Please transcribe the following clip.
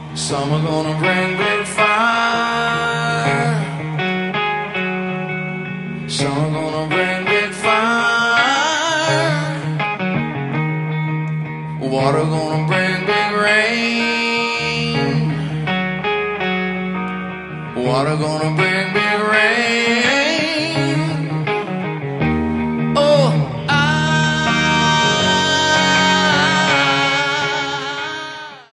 Some are gonna bring big fire. Some are gonna bring big fire. Water gonna bring big rain. Water gonna bring